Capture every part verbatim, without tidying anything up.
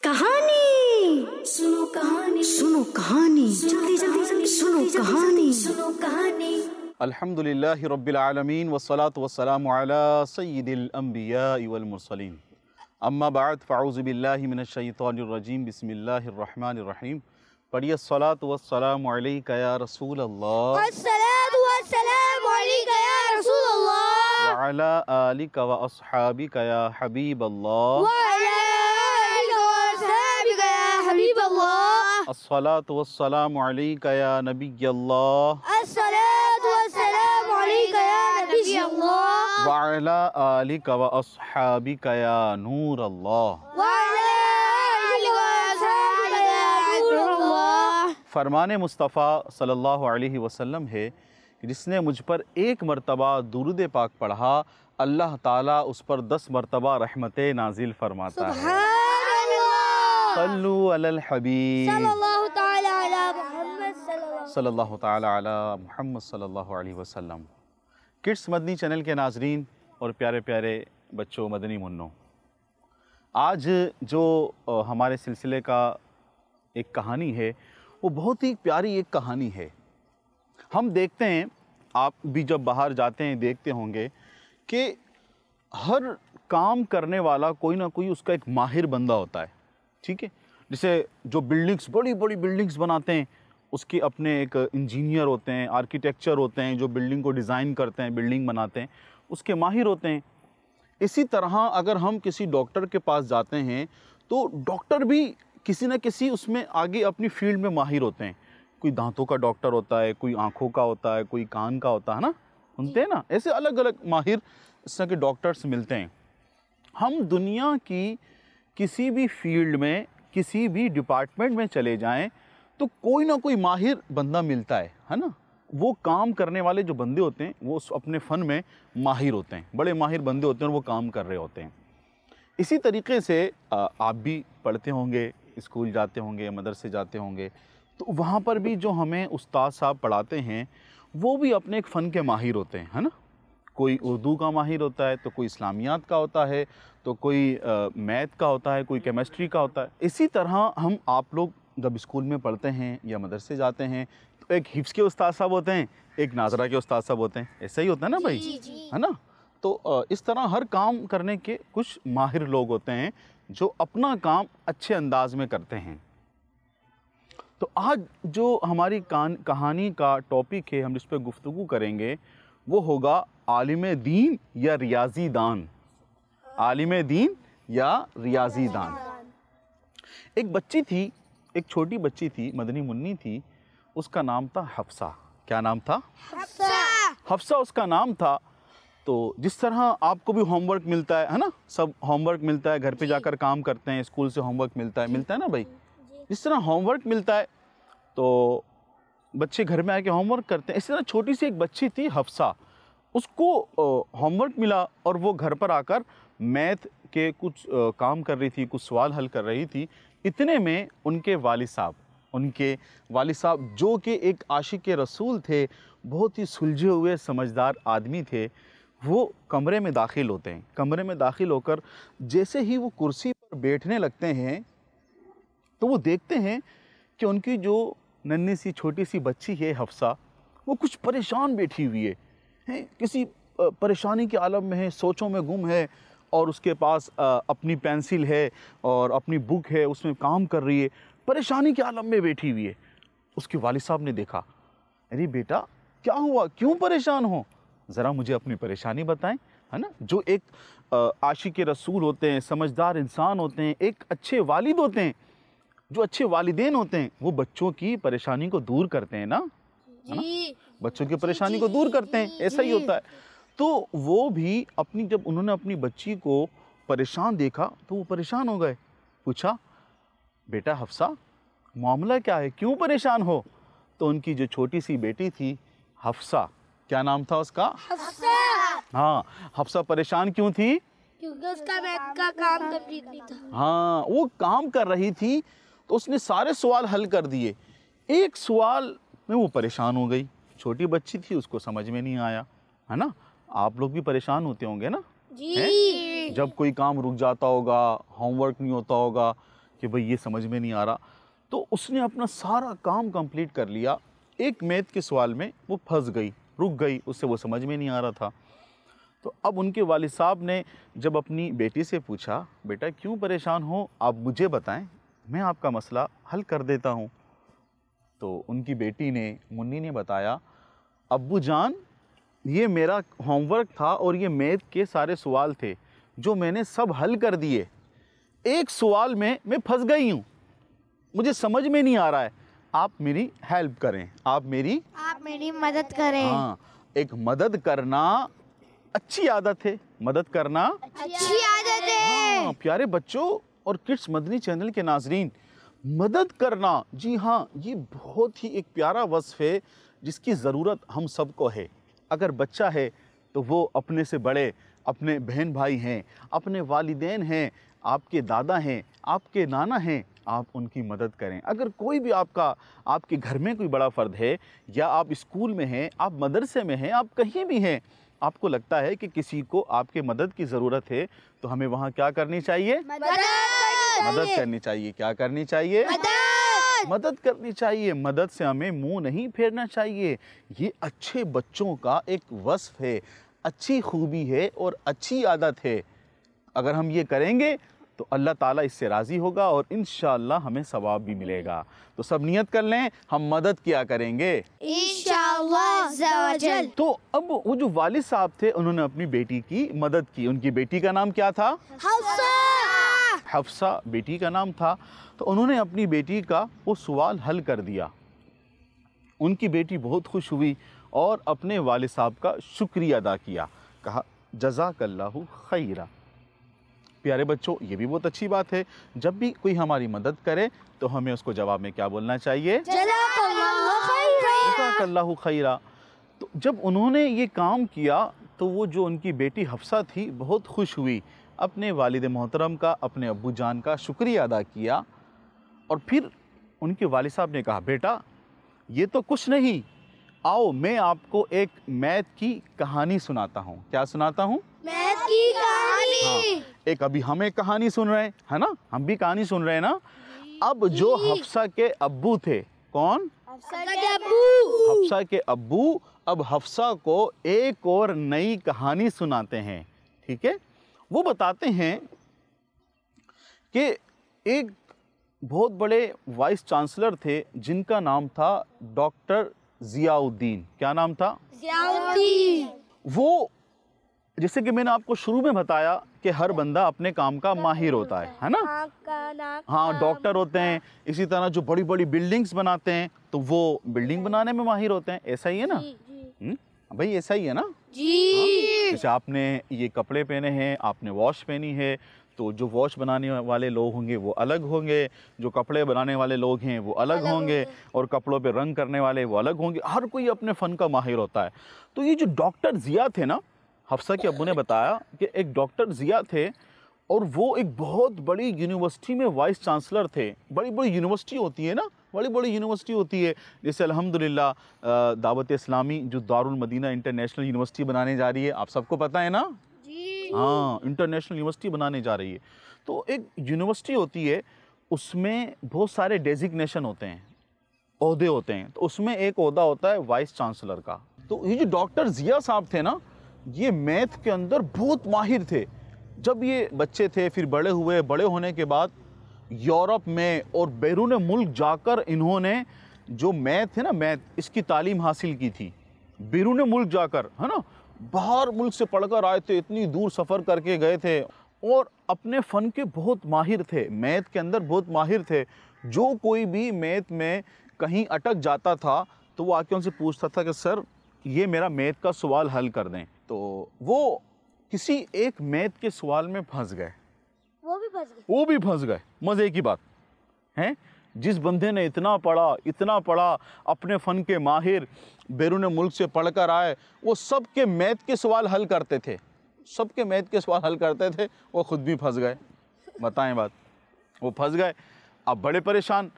कहानी सुनो, कहानी सुनो, कहानी जल्दी जल्दी जल्दी सुनो, कहानी सुनो, कहानी। अल्हम्दुलिल्लाहि रब्बिल आलमीन वस्सलातु वस्सलामु अला सय्यिदिल अंबियाइ वल मुरसलीन। अम्मा बाद फ़अऊज़ु बिल्लाहि मिनश शैतानिर रजीम। बिस्मिल्लाहिर रहमानिर रहीम। पढ़िए सलातु वस्सलामु अलैका या रसूल अल्लाह, अस्सलातु वस्सलामु अलैका या रसूल अल्लाह, व अला आलिका व अस्हाबिका या हबीब अल्लाह, व अला आलिका व अस्हाबिका या हबीब अल्लाह, अस्सलातु वस्सलामु अलैका या नबी अल्लाह, अस्सलातु वस्सलामु अलैका या नबी अल्लाह, व अला आलिका व अस्हाबिका या नूर अल्लाह। व अला आलिका व अस्हाबिका या नूर अल्लाह। फरमाने मुस्तफ़ा सल्लल्लाहु अलैहि वसल्लम है कि जिसने मुझ पर एक मरतबा दुरूद पाक पढ़ा, अल्लाह ताला उस पर दस मरतबा रहमतें नाजिल फरमाता है। सल्लु अलल हबीब सल्लल्लाहु ताला अला मुहम्मद सल्लल्लाहु ताला अला मुहम्मद सल्लल्लाहु अलैहि वसल्लम। किड्स मदनी चैनल के नाजरीन और प्यारे प्यारे बच्चों, मदनी मुन्नों, आज जो हमारे सिलसिले का एक कहानी है वो बहुत ही प्यारी एक कहानी है। हम देखते हैं, आप भी जब बाहर जाते हैं देखते होंगे कि हर काम करने वाला कोई ना कोई उसका एक माहिर बंदा होता है, ठीक है। जैसे जो बिल्डिंग्स, बड़ी बड़ी बिल्डिंग्स बनाते हैं, उसके अपने एक इंजीनियर होते हैं, आर्किटेक्चर होते हैं, जो बिल्डिंग को डिज़ाइन करते हैं, बिल्डिंग बनाते हैं, उसके माहिर होते हैं। इसी तरह अगर हम किसी डॉक्टर के पास जाते हैं तो डॉक्टर भी किसी न किसी उसमें आगे अपनी फील्ड में माहिर होते हैं। कोई दांतों का डॉक्टर होता है, कोई आँखों का होता है, कोई कान का होता है ना, सुनते हैं ना, ऐसे अलग अलग माहिर इस तरह के डॉक्टर्स मिलते हैं। हम दुनिया की किसी भी फील्ड में, किसी भी डिपार्टमेंट में चले जाएं तो कोई ना कोई माहिर बंदा मिलता है, है ना। वो काम करने वाले जो बंदे होते हैं वो अपने फ़न में माहिर होते हैं, बड़े माहिर बंदे होते हैं और वो काम कर रहे होते हैं। इसी तरीके से आप भी पढ़ते होंगे, स्कूल जाते होंगे, मदरसे जाते होंगे, तो वहाँ पर भी जो हमें उस्ताद साहब पढ़ाते हैं वो भी अपने एक फ़न के माहिर होते हैं, है ना। कोई उर्दू का माहिर होता है, तो कोई इस्लामियात का होता है, तो कोई मैथ का होता है, कोई केमिस्ट्री का होता है। इसी तरह हम आप लोग जब स्कूल में पढ़ते हैं या मदरसे जाते हैं तो एक हिफ्ज़ के उस्ताद साहब होते हैं, एक नाजरा के उस्ताद साहब होते हैं, ऐसा ही होता है ना भाई, है ना। तो इस तरह हर काम करने के कुछ माहिर लोग होते हैं जो अपना काम अच्छे अंदाज में करते हैं। तो आज जो हमारी कान कहानी का टॉपिक है, हम जिस पर गुफ्तगू करेंगे वो होगा आलिम दीन या रियाजी दान। आलिम दीन या रियाजी दान। एक बच्ची थी, एक छोटी बच्ची थी, मदनी मुन्नी थी, उसका नाम था हफ्सा। क्या नाम था? हफ्सा। हफ्सा उसका नाम था। तो जिस तरह आपको भी होमवर्क मिलता है, है ना, सब होमवर्क मिलता है, घर पे जाकर काम करते हैं, स्कूल से होमवर्क मिलता है, मिलता है ना भाई। जिस तरह होमवर्क मिलता है तो बच्चे घर में आके होमवर्क करते हैं, इसी तरह छोटी सी एक बच्ची थी हफ्सा, उसको होमवर्क मिला और वो घर पर आकर मैथ के कुछ आ, काम कर रही थी, कुछ सवाल हल कर रही थी। इतने में उनके वालिद साहब उनके वालिद साहब जो कि एक आशिक रसूल थे, बहुत ही सुलझे हुए समझदार आदमी थे, वो कमरे में दाखिल होते हैं। कमरे में दाखिल होकर जैसे ही वो कुर्सी पर बैठने लगते हैं तो वो देखते हैं कि उनकी जो नन्ही सी छोटी सी बच्ची है हफ्सा, वो कुछ परेशान बैठी हुई है, हैं किसी परेशानी के आलम में है, सोचों में गुम है, और उसके पास अपनी पेंसिल है और अपनी बुक है, उसमें काम कर रही है, परेशानी के आलम में बैठी हुई है। उसके वालिद साहब ने देखा, अरे बेटा क्या हुआ, क्यों परेशान हो, ज़रा मुझे अपनी परेशानी बताएं, है ना। जो एक आशिक रसूल होते हैं, समझदार इंसान होते हैं, एक अच्छे वालिद होते हैं, जो अच्छे वालिदैन होते हैं, वो बच्चों की परेशानी को दूर करते हैं ना, है ना, बच्चों की परेशानी को दूर करते हैं, ऐसा ही होता है। तो वो भी अपनी, जब उन्होंने अपनी बच्ची को परेशान देखा तो वो परेशान हो गए। पूछा, बेटा हफ्सा मामला क्या है, क्यों परेशान हो। तो उनकी जो छोटी सी बेटी थी हफ्सा, क्या नाम था उसका? हफ्सा। हाँ, हफ्सा परेशान क्यों थी? क्योंकि उसका मैथ का काम कंप्लीट नहीं था। हाँ, वो काम कर रही थी तो उसने सारे सवाल हल कर दिए, एक सवाल में वो परेशान हो गई। छोटी बच्ची थी, उसको समझ में नहीं आया, है ना। आप लोग भी परेशान होते होंगे ना जी। जब कोई काम रुक जाता होगा, होमवर्क नहीं होता होगा, कि भाई ये समझ में नहीं आ रहा। तो उसने अपना सारा काम कंप्लीट कर लिया, एक मैथ के सवाल में वो फंस गई, रुक गई, उससे वो समझ में नहीं आ रहा था। तो अब उनके वालिद साहब ने जब अपनी बेटी से पूछा, बेटा क्यों परेशान हो, आप मुझे बताएं, मैं आपका मसला हल कर देता हूँ। तो उनकी बेटी ने, मुन्नी ने बताया, अब्बू जान ये मेरा होमवर्क था और ये मैथ के सारे सवाल थे जो मैंने सब हल कर दिए, एक सवाल में मैं फंस गई हूँ, मुझे समझ में नहीं आ रहा है, आप मेरी हेल्प करें, आप मेरी आप मेरी मदद करें। हाँ, एक मदद करना अच्छी आदत है, मदद करना अच्छी आदत है। हाँ, प्यारे बच्चों और किड्स मदनी चैनल के नाजरीन, मदद करना, जी हाँ, ये बहुत ही एक प्यारा वस्फ है जिसकी ज़रूरत हम सबको है। अगर बच्चा है तो वो अपने से बड़े, अपने बहन भाई हैं, अपने वालिदैन हैं, आपके दादा हैं, आपके नाना हैं, आप उनकी मदद करें। अगर कोई भी आपका, आपके घर में कोई बड़ा फ़र्द है, या आप स्कूल में हैं, आप मदरसे में हैं, आप कहीं भी हैं, आपको लगता है कि किसी को आपके मदद की ज़रूरत है, तो हमें वहाँ क्या करनी चाहिए? मदद करनी चाहिए। क्या करनी चाहिए? मदद करनी चाहिए। मदद से हमें मुंह नहीं फेरना चाहिए। ये अच्छे बच्चों का एक वस्फ है, अच्छी खूबी है और अच्छी आदत है। अगर हम ये करेंगे तो अल्लाह ताला इससे राज़ी होगा और इंशाअल्लाह हमें सवाब भी मिलेगा। तो सब नियत कर लें, हम मदद किया करेंगे इंशाअल्लाह अज़्ज़वजल। तो अब वो जो वालिद साहब थे, उन्होंने अपनी बेटी की मदद की। उनकी बेटी का नाम क्या था? हफ्सा। हफ्सा बेटी का नाम था। तो उन्होंने अपनी बेटी का वो सवाल हल कर दिया। उनकी बेटी बहुत खुश हुई और अपने वालिद साहब का शुक्रिया अदा किया, कहा जज़ाकल्लाहु खैरा। प्यारे बच्चों, ये भी बहुत अच्छी बात है, जब भी कोई हमारी मदद करे तो हमें उसको जवाब में क्या बोलना चाहिए? जज़ाकल्लाहु खैरा। जज़ाकल्लाहु खैरा। तो जब उन्होंने ये काम किया तो वो जो उनकी बेटी हफ्सा थी बहुत खुश हुई, अपने वालिद मोहतरम का, अपने अब्बू जान का शुक्रिया अदा किया। और फिर उनके वालिद साहब ने कहा, बेटा ये तो कुछ नहीं, आओ मैं आपको एक मैथ की कहानी सुनाता हूँ। क्या सुनाता हूँ? मैथ की कहानी। हाँ, एक अभी हम एक कहानी सुन रहे हैं, है ना, हम भी कहानी सुन रहे हैं ना। अब जो हफ्सा के अब्बू थे, कौन? हफ्सा के अब्बू। हफ्सा के अब्बू अब हफ्सा को एक और नई कहानी सुनाते हैं। ठीक है, वो बताते हैं कि एक बहुत बड़े वाइस चांसलर थे जिनका नाम था डॉक्टर ज़ियाउद्दीन। क्या नाम था? ज़ियाउद्दीन। वो, जैसे कि मैंने आपको शुरू में बताया कि हर बंदा अपने काम का माहिर होता है, है ना। हाँ, डॉक्टर होते हैं, इसी तरह जो बड़ी बड़ी बिल्डिंग्स बनाते हैं तो वो बिल्डिंग बनाने में माहिर होते हैं। ऐसा ही है ना? हम्म, भाई ऐसा ही है ना जी। जैसे आपने ये कपड़े पहने हैं, आपने वॉश पहनी है, तो जो वॉश बनाने वाले लोग होंगे वो अलग होंगे, जो कपड़े बनाने वाले लोग हैं वो अलग होंगे, और कपड़ों पे रंग करने वाले वो अलग होंगे। हर कोई अपने फ़न का माहिर होता है। तो ये जो डॉक्टर ज़िया थे ना, हफ्सा के अब्बू ने बताया कि एक डॉक्टर ज़िया थे और वो एक बहुत बड़ी यूनिवर्सिटी में वाइस चांसलर थे। बड़ी बड़ी यूनिवर्सिटी होती है ना, बड़ी बड़ी यूनिवर्सिटी होती है, जैसे अल्हम्दुलिल्लाह दावत इस्लामी जो दारुल मदीना इंटरनेशनल यूनिवर्सिटी बनाने जा रही है, आप सबको पता है ना? जी। हाँ, इंटरनेशनल यूनिवर्सिटी बनाने जा रही है। तो एक यूनिवर्सिटी होती है, उसमें बहुत सारे डेजिग्नेशन होते हैं, ओहदे होते हैं। तो उसमें एक ओहदा होता है वाइस चांसलर का। तो ये जो डॉक्टर ज़िया साहब थे ना, ये मैथ के अंदर बहुत माहिर थे। जब ये बच्चे थे, फिर बड़े हुए, बड़े होने के बाद यूरोप में और बैरून मुल्क जाकर इन्होंने जो मैथ है ना, मैथ, इसकी तालीम हासिल की थी बैरून मुल्क जाकर, है ना। बाहर मुल्क से पढ़कर आए थे, इतनी दूर सफ़र करके गए थे और अपने फ़न के बहुत माहिर थे, मैथ के अंदर बहुत माहिर थे। जो कोई भी मैथ में कहीं अटक जाता था तो वो आके उनसे पूछता था कि सर ये मेरा मैथ का सवाल हल कर दें। तो वो किसी एक मैथ के सवाल में फंस गए, वो भी फंस गए। वो भी फंस गए। मज़े की बात है, जिस बंदे ने इतना पढ़ा, इतना पढ़ा, अपने फ़न के माहिर, बैरून मुल्क से पढ़कर आए, वो सब के मैथ के सवाल हल करते थे, सब के मैथ के सवाल हल करते थे, वो खुद भी फंस गए। बताएं बात, वो फंस गए, अब बड़े परेशान।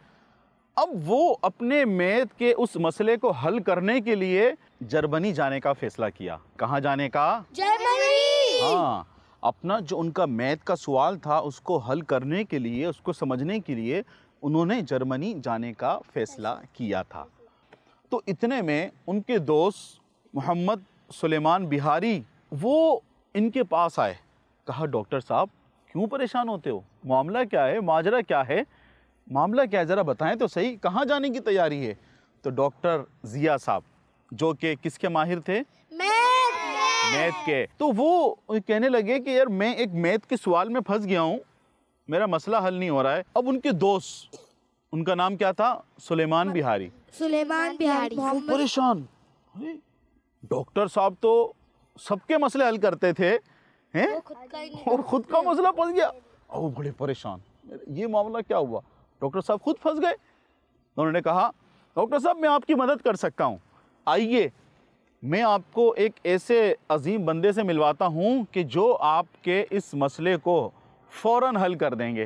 अब वो अपने मैथ के उस मसले को हल करने के लिए जर्मनी जाने का फैसला किया। कहाँ जाने का? जर्मनी। हाँ, अपना जो उनका मैथ का सवाल था उसको हल करने के लिए, उसको समझने के लिए उन्होंने जर्मनी जाने का फ़ैसला किया था। तो इतने में उनके दोस्त मोहम्मद सुलेमान बिहारी वो इनके पास आए। कहा डॉक्टर साहब क्यों परेशान होते हो, मामला क्या है, माजरा क्या है, मामला क्या है, ज़रा बताएं तो सही, कहाँ जाने की तैयारी है। तो डॉक्टर ज़िया साहब जो कि किसके माहिर थे, मैथ के, तो वो कहने लगे कि यार मैं एक मैथ के सवाल में फंस गया हूँ, मेरा मसला हल नहीं हो रहा है। अब उनके दोस्त, उनका नाम क्या था, सुलेमान बिहारी, सुलेमान बिहारी वो परेशान। अरे डॉक्टर साहब तो सबके मसले हल करते थे हैं और खुद का मसला फंस गया। और वो बड़े परेशान, ये मामला क्या हुआ। डॉक्टर साहब खुद फंस गए। उन्होंने कहा डॉक्टर साहब मैं आपकी मदद कर सकता हूँ, आइए मैं आपको एक ऐसे अजीम बंदे से मिलवाता हूँ कि जो आपके इस मसले को फ़ौरन हल कर देंगे।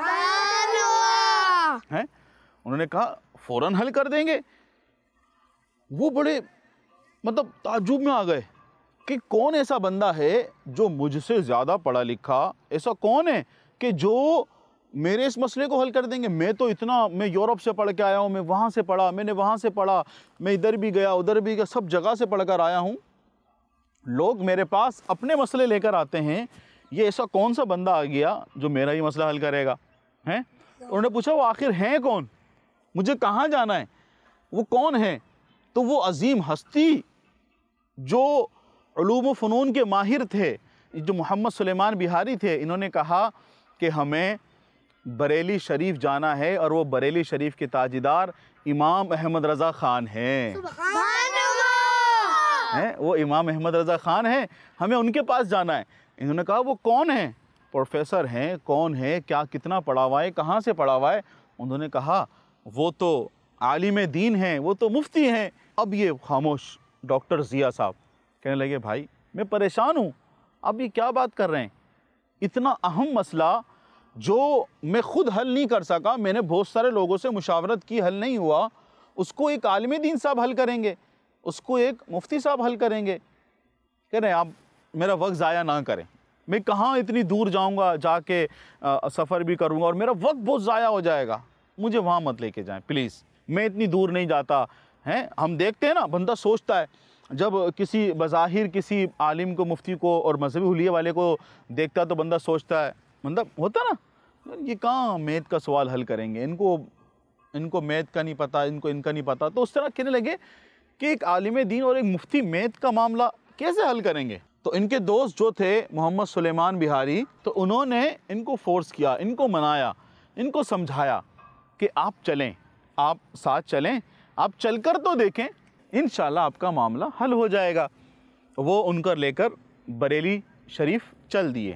हैं? उन्होंने कहा फ़ौरन हल कर देंगे। वो बड़े मतलब ताज्जुब में आ गए कि कौन ऐसा बंदा है जो मुझसे ज़्यादा पढ़ा लिखा, ऐसा कौन है कि जो मेरे इस मसले को हल कर देंगे। मैं तो इतना, मैं यूरोप से पढ़ के आया हूँ, मैं वहाँ से पढ़ा, मैंने वहाँ से पढ़ा, मैं इधर भी गया उधर भी गया, सब जगह से पढ़ कर आया हूँ। लोग मेरे पास अपने मसले लेकर आते हैं, ये ऐसा कौन सा बंदा आ गया जो मेरा ही मसला हल करेगा हैं। उन्होंने पूछा वो आखिर हैं कौन, मुझे कहाँ जाना है, वो कौन है। तो वो अजीम हस्ती जो उलूम व फ़नून के माहिर थे, जो मोहम्मद सुलेमान बिहारी थे, इन्होंने कहा कि हमें बरेली शरीफ जाना है और वो बरेली शरीफ के ताजीदार इमाम अहमद रज़ा ख़ान हैं। हैं वो इमाम अहमद रज़ा ख़ान हैं, हमें उनके पास जाना है। इन्होंने कहा वो कौन है, प्रोफेसर हैं, कौन है, क्या कितना पढ़ा हुआ है, कहाँ से पढ़ा हुआ है। उन्होंने कहा वो तो आलिम दीन हैं, वो तो मुफ्ती हैं। अब ये खामोश। डॉक्टर ज़िया साहब कहने लगे भाई मैं परेशान हूँ, अब ये क्या बात कर रहे हैं, इतना अहम मसला जो मैं खुद हल नहीं कर सका, मैंने बहुत सारे लोगों से मुशावरत की, हल नहीं हुआ, उसको एक आलिम दीन साहब हल करेंगे, उसको एक मुफ्ती साहब हल करेंगे। कह रहे हैं आप मेरा वक्त ज़ाया ना करें, मैं कहाँ इतनी दूर जाऊँगा, जाके सफ़र भी करूँगा और मेरा वक्त बहुत ज़ाया हो जाएगा, मुझे वहाँ मत लेके जाएं प्लीज़, मैं इतनी दूर नहीं जाता। हैं हम देखते हैं ना, बंदा सोचता है जब किसी बज़ाहिर किसी आलिम को, मुफ्ती को और मजहबी हुलिये वाले को देखता है तो बंदा सोचता है, मतलब होता ना, ये कहाँ मैथ का सवाल हल करेंगे, इनको इनको मैथ का नहीं पता, इनको इनका नहीं पता। तो उस तरह कहने लगे कि एक आलिम दीन और एक मुफ्ती मैथ का मामला कैसे हल करेंगे। तो इनके दोस्त जो थे मोहम्मद सुलेमान बिहारी, तो उन्होंने इनको फोर्स किया, इनको मनाया, इनको समझाया कि आप चलें, आप साथ चलें, आप चलकर तो देखें, इंशाल्लाह आपका मामला हल हो जाएगा। वो उनकर लेकर बरेली शरीफ चल दिए।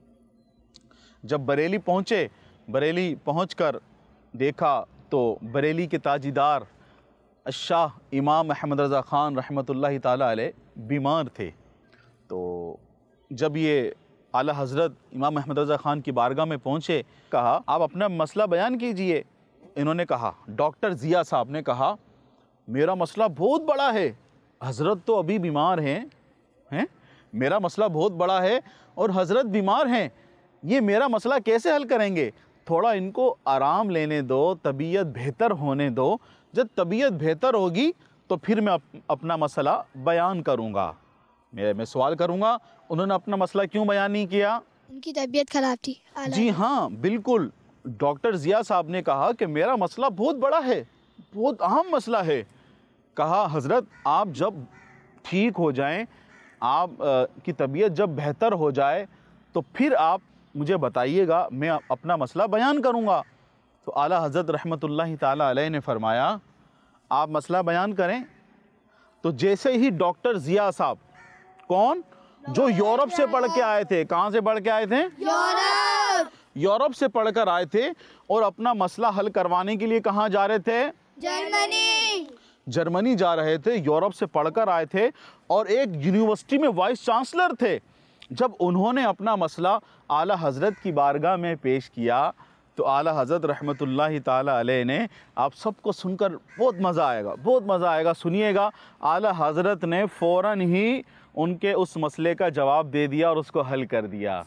जब बरेली पहुँचे, बरेली पहुंचकर देखा तो बरेली के ताजीदार शाह इमाम अहमद रज़ा ख़ान रहमतुल्लाहि ताला अलैह बीमार थे। तो जब ये आला हज़रत इमाम अहमद रज़ा ख़ान की बारगाह में पहुँचे, कहा आप अपना मसला बयान कीजिए। इन्होंने कहा, डॉक्टर ज़िया साहब ने कहा मेरा मसला बहुत बड़ा है, हज़रत तो अभी बीमार हैं हैं मेरा मसला बहुत बड़ा है और हज़रत बीमार हैं, ये मेरा मसला कैसे हल करेंगे, थोड़ा इनको आराम लेने दो, तबीयत बेहतर होने दो, जब तबीयत बेहतर होगी तो फिर मैं अप, अपना मसला बयान करूँगा, मैं मैं सवाल करूँगा। उन्होंने अपना मसला क्यों बयान नहीं किया, उनकी तबीयत खराब थी। जी हाँ बिल्कुल। डॉक्टर ज़िया साहब ने कहा कि मेरा मसला बहुत बड़ा है, बहुत अहम मसला है। कहा हज़रत आप जब ठीक हो जाएं, आप आ, की तबीयत जब बेहतर हो जाए तो फिर आप मुझे बताइएगा, मैं अपना मसला बयान करूँगा। तो आला हज़रत रहमतुल्लाहि ताला अलैह ने फरमाया आप मसला बयान करें। तो जैसे ही डॉक्टर ज़िया साहब, कौन, जो यूरोप से पढ़ के आए थे, कहाँ से पढ़ के आए थे, यूरोप यूरोप से पढ़कर आए थे और अपना मसला हल करवाने के लिए कहाँ जा रहे थे, जर्मनी जर्मनी जा रहे थे, यूरोप से पढ़कर आए थे और एक यूनिवर्सिटी में वाइस चांसलर थे। जब उन्होंने अपना मसला आला हज़रत की बारगाह में पेश किया तो आला हज़रत रहमतुल्लाहि ताला अलैह ने, आप सबको सुनकर बहुत मज़ा आएगा, बहुत मज़ा आएगा, सुनिएगा। आला हज़रत ने फ़ौरन ही उनके उस मसले का जवाब दे दिया और उसको हल कर दिया।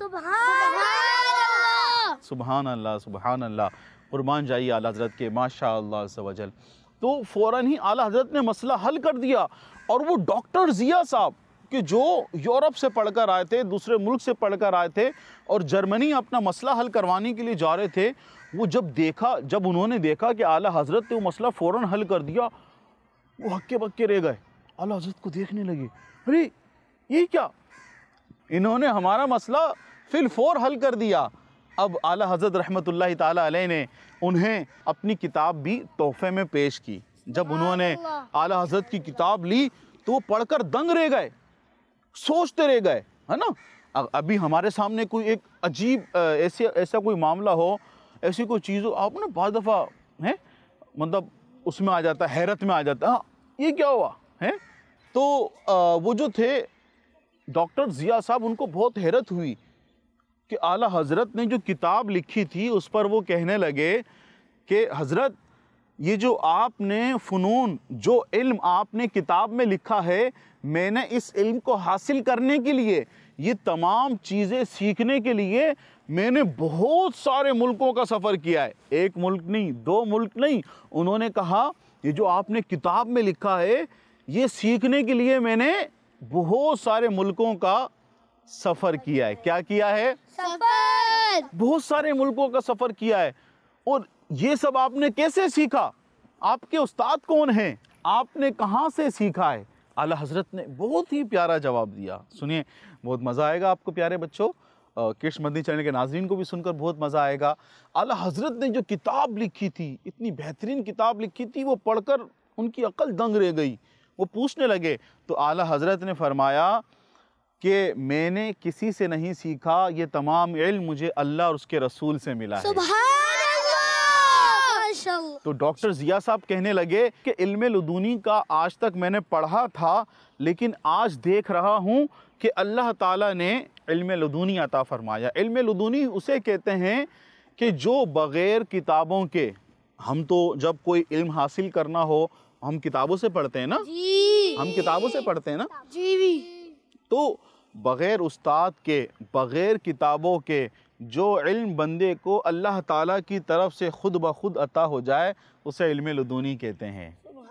सुभान अल्लाह, सुभान अल्लाह, कुर्बान जाइए आला हज़रत के, माशा अल्लाह अज़्ज़ वजल। तो फ़ौरन ही आला हज़रत ने मसला हल कर दिया। और वो डॉक्टर ज़िया साहब कि जो यूरोप से पढ़कर आए थे, दूसरे मुल्क से पढ़कर आए थे और जर्मनी अपना मसला हल करवाने के लिए जा रहे थे, वो जब देखा जब उन्होंने देखा कि आला हज़रत ने वो मसला फ़ौरन हल कर दिया, वो हक्के बक्के रह गए। आला हज़रत को देखने लगे, अरे ये क्या, इन्होंने हमारा मसला फिल फौर हल कर दिया। अब आला हज़रत रहमतुल्लाहि ताला अलैह ने उन्हें अपनी किताब भी तोहफे में पेश की। जब उन्होंने आला हज़रत की किताब ली तो वो पढ़कर दंग रह गए, सोचते रह गए, है ना। अभी हमारे सामने कोई एक अजीब ऐसे ऐसा कोई मामला हो, ऐसी कोई चीज़ हो, आप ना बहुत दफ़ा है मतलब उसमें आ जाता है, हैरत में आ जाता है, हाँ ये क्या हुआ है। तो आ, वो जो थे डॉक्टर ज़िया साहब, उनको बहुत हैरत हुई कि आला हज़रत ने जो किताब लिखी थी उस पर वो कहने लगे कि हज़रत ये जो आपने फ़नून, जो इल्म आपने किताब में लिखा है, मैंने इस इल्म को हासिल करने के लिए, ये तमाम चीज़ें सीखने के लिए मैंने बहुत सारे मुल्कों का सफ़र किया है। एक मुल्क नहीं, दो मुल्क नहीं। उन्होंने कहा ये जो आपने किताब में लिखा है, ये सीखने के लिए मैंने बहुत सारे मुल्कों का सफ़र किया है। क्या किया है? सफर। बहुत सारे मुल्कों का सफ़र किया है। और ये सब आपने कैसे सीखा? आपके उस्ताद कौन हैं? आपने कहाँ से सीखा है? आला हज़रत ने बहुत ही प्यारा जवाब दिया। सुनिए, बहुत मज़ा आएगा आपको प्यारे बच्चों। किड्स मदनी चैनल के नाज़रीन को भी सुनकर बहुत मज़ा आएगा। आला हज़रत ने जो किताब लिखी थी, इतनी बेहतरीन किताब लिखी थी, वो पढ़कर उनकी अक्ल दंग रह गई। वो पूछने लगे तो आला हज़रत ने फरमाया कि मैंने किसी से नहीं सीखा, ये तमाम इल्म मुझे अल्लाह और उसके रसूल से मिला है। तो डॉक्टर ज़िया साहब कहने लगे कि इल्म लुदूनी का आज तक मैंने पढ़ा था, लेकिन आज देख रहा हूँ कि अल्लाह ताला ने इल्म लुदूनी अता फरमाया। इल्म लुदूनी उसे कहते हैं कि जो बग़ैर किताबों के, हम तो जब कोई इल्म हासिल करना हो हम किताबों से पढ़ते हैं ना, जी। हम किताबों से पढ़ते हैं ना, जी भी। तो बग़ैर उस्ताद के, बग़ैर किताबों के जो इल्म बंदे को अल्लाह ताला की तरफ से खुद ब खुद अता हो जाए, उसे इल्म लुदूनी कहते हैं।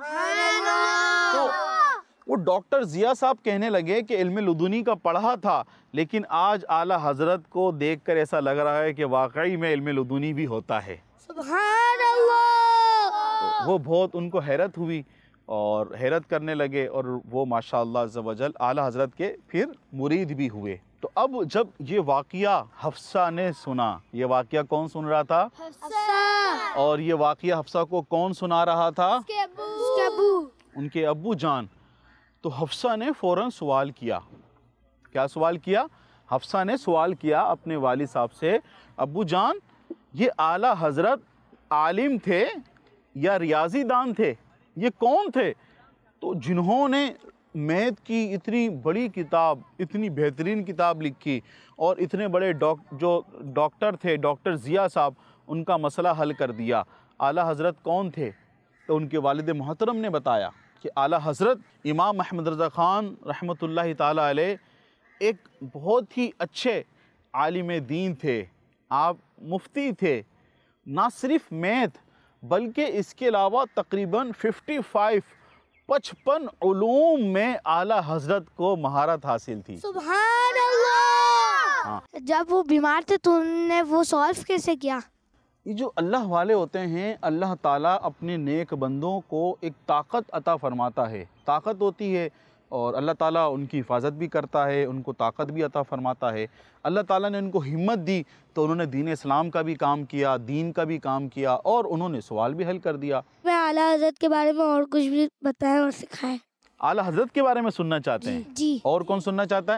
तो वो डॉक्टर ज़िया साहब कहने लगे कि इल्म लुदूनी का पढ़ा था, लेकिन आज आला हज़रत को देखकर ऐसा लग रहा है कि वाकई में इल्म लुदूनी भी होता है। सुभान अल्लाह। तो वो बहुत उनको हैरत हुई और हैरत करने लगे, और वो माशाअल्लाह अज़्ज़ वजल आला हज़रत के फिर मुरीद भी हुए। तो अब जब ये वाक़या हफ्सा ने सुना, ये वाक़या कौन सुन रहा था? हफ्सा। और ये वाक़या हफ्सा को कौन सुना रहा था? उसके अब्बू। उसके अब्बू। उनके अब्बू जान। तो हफ्सा ने फ़ौरन सवाल किया। क्या सवाल किया? हफ्सा ने सवाल किया अपने वालिद साहब से, अब्बू जान ये आला हज़रत आलिम थे या रियाजी दान थे? ये कौन थे तो जिन्होंने मैथ की इतनी बड़ी किताब, इतनी बेहतरीन किताब लिखी, और इतने बड़े डॉक जो डॉक्टर थे डॉक्टर ज़िया साहब, उनका मसला हल कर दिया? आला हज़रत कौन थे? तो उनके वालिद मोहतरम ने बताया कि आला हज़रत इमाम अहमद रज़ा ख़ान रहमतुल्लाहि ताला अलैह एक बहुत ही अच्छे आलिम दीन थे। आप मुफ्ती थे। ना सिर्फ मैथ बल्कि इसके अलावा तकरीबन पचपन पचपन उलूम में आला हज़रत को महारत हासिल थी। सुभान अल्लाह। हाँ। जब वो बीमार थे तो उन्होंने वो सॉल्व कैसे किया? ये जो अल्लाह वाले होते हैं, अल्लाह ताला अपने नेक बंदों को एक ताकत अता फरमाता है। ताकत होती है और अल्लाह ताला उनकी हिफाजत भी करता है, उनको ताकत भी अता फरमाता है। अल्लाह ताला ने उनको हिम्मत दी तो उन्होंने दीन इस्लाम का भी काम किया, दीन का भी काम किया, और उन्होंने सवाल भी हल कर दिया। मैं आला हज़रत के बारे में और कुछ भी बताएं और सिखाएं। आला हज़रत के बारे में सुनना चाहते हैं? जी। और कौन सुनना चाहता है?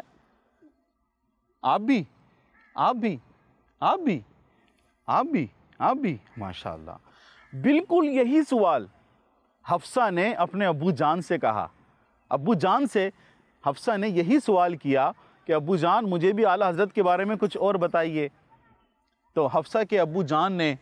आप भी, आप भी, आप भी, आप भी, आप भी, माशाअल्लाह। बिल्कुल यही सवाल हफ्सा ने अपने अब्बू जान से कहा। अब्बू जान से हफ्सा ने यही सवाल किया कि अब्बू जान मुझे भी आला हज़रत के बारे में कुछ और बताइए। तो हफ्सा के अब्बू जान ने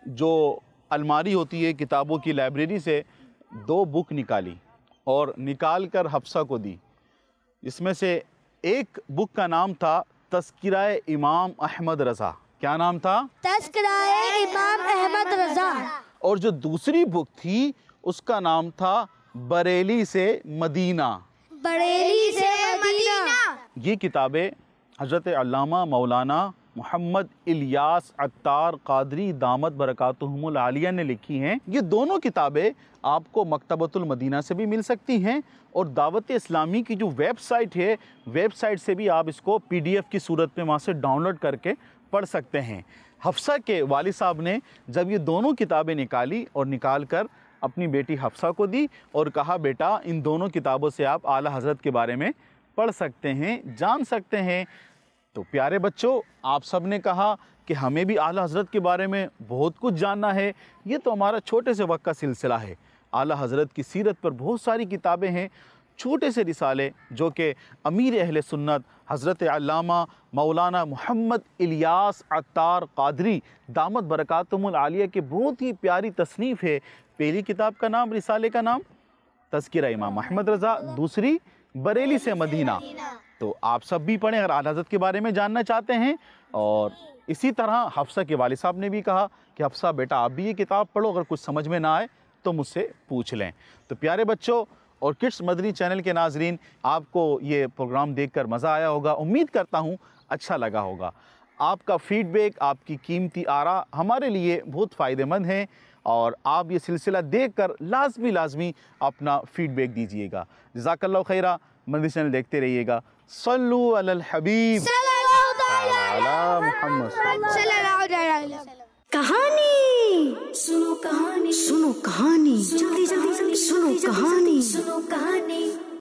जो अलमारी होती है किताबों की लाइब्रेरी से दो बुक निकाली और निकाल कर हफ्सा को दी। इसमें से एक बुक का नाम था तज़किराए इमाम अहमद रज़ा। क्या नाम था? तज़किराए इमाम अहमद रज़ा। और जो दूसरी बुक थी उसका नाम था बरेली से मदीना। बरेली से मदीना। ये किताबें हज़रत अल्लामा मौलाना मोहम्मद इलियास अत्तार क़ादरी दामत बरकातुहुमुल आलिया ने लिखी हैं। ये दोनों किताबें आपको मकतबतुल मदीना से भी मिल सकती हैं और दावत इस्लामी की जो वेबसाइट है, वेबसाइट से भी आप इसको पीडीएफ की सूरत में वहाँ से डाउनलोड करके पढ़ सकते हैं। हफ्सा के वालिद साहब ने जब ये दोनों किताबें निकाली और निकाल कर अपनी बेटी हफ्सा को दी और कहा, बेटा इन दोनों किताबों से आप आला हज़रत के बारे में पढ़ सकते हैं, जान सकते हैं। तो प्यारे बच्चों, आप सब ने कहा कि हमें भी आला हज़रत के बारे में बहुत कुछ जानना है। ये तो हमारा छोटे से वक्त का सिलसिला है। आला हज़रत की सीरत पर बहुत सारी किताबें हैं, छोटे से रिसाले जो कि अमीर अहले सुन्नत हज़रत अल्लामा मौलाना मोहम्मद इलियास अत्तार क़ादरी दामत बरकातुहुमुल आलिया के बहुत ही प्यारी तसनीफ़ है। पहली किताब का नाम, रिसाले का नाम तज़किरा इमाम अहमद रज़ा, दूसरी बरेली से मदीना। तो आप सब भी पढ़ें अगर आला हज़रत के बारे में जानना चाहते हैं। और इसी तरह हफ्सा के वालिद साहब ने भी कहा कि हफ्सा बेटा आप भी ये किताब पढ़ो, अगर कुछ समझ में ना आए तो मुझसे पूछ लें। तो प्यारे बच्चों और किड्स मदनी चैनल के नाजरीन, आपको ये प्रोग्राम देखकर मज़ा आया होगा, उम्मीद करता हूँ अच्छा लगा होगा। आपका फ़ीडबैक, आपकी कीमती आरा हमारे लिए बहुत फ़ायदेमंद है और आप ये सिलसिला देखकर लाजमी लाजमी अपना फ़ीडबैक दीजिएगा। जज़ाकल्लाहु खैरा। मदनी चैनल देखते रहिएगा। सल्लु अलल हबीब अला मुहम्मद। कहानी सुनो, कहानी सुनो, कहानी जल्दी जल्दी जल्दी सुनो, कहानी सुनो, कहानी।